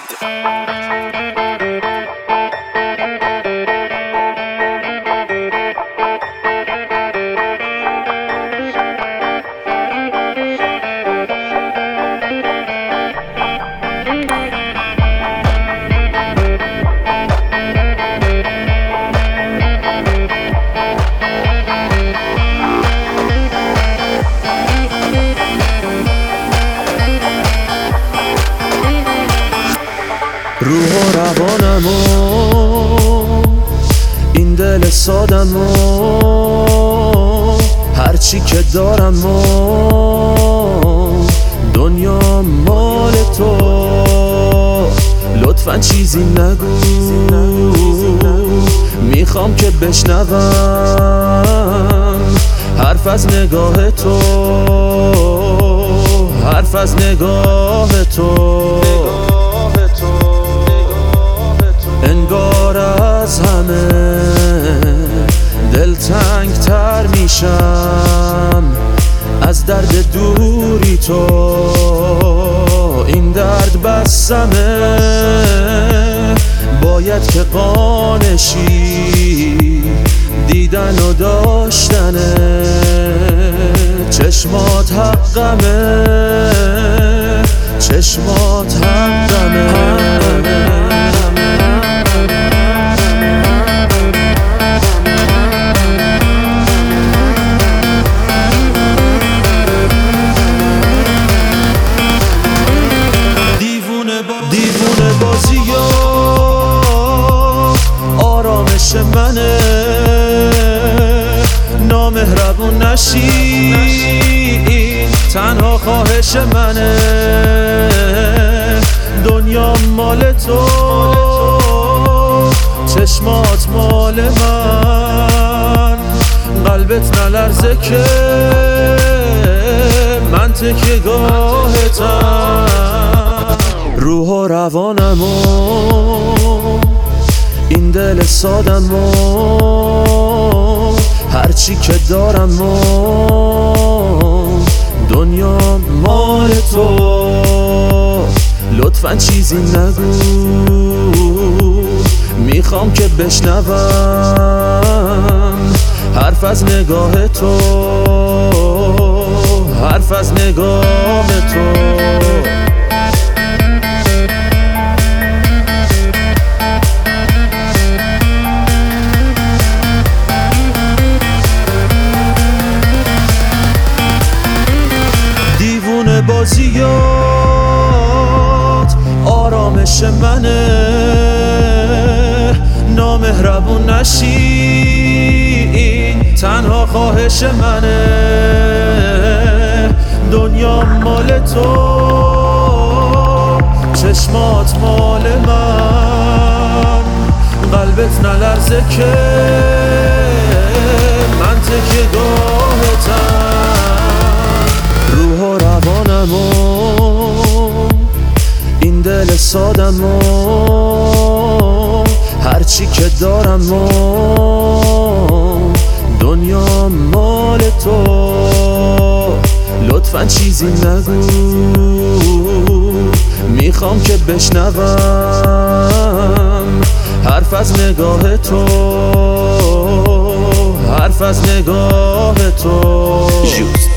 روح و روانمو این دل سادمو هرچی که دارمو دنیا مال تو لطفاً چیزی نگو میخوام که بشنوم حرف از نگاه تو حرف از نگاه تو انگار از همه دلتنگ تر میشم از درد دوری تو این درد بسمه باید که قانشی دیدن و داشتنه چشمات حقمه چشمات حقمه دیوونه بازیات آرامش منه نامهربون نشی این تنها خواهش منه دنیا مال تو چشمات مال من قلبت نلرزه که من تکیه گاهتم روح و روانمو این دل سادمو هرچی که دارمو دنیا مال تو لطفاً چیزی نگو میخوام که بشنوم حرف از نگاه تو حرف از نگاه تو بازیات آرامش منه نامهربون نشی این تنها خواهش منه دنیا مال تو چشمات مال من قلبت نلرزه که من تکیه گاهتم روح و روانمو این دل سادمو هرچی که دارمو دنیا مال تو لطفاً چیزی نگو میخوام که بشنوم حرف از نگاه تو حرف از نگاه تو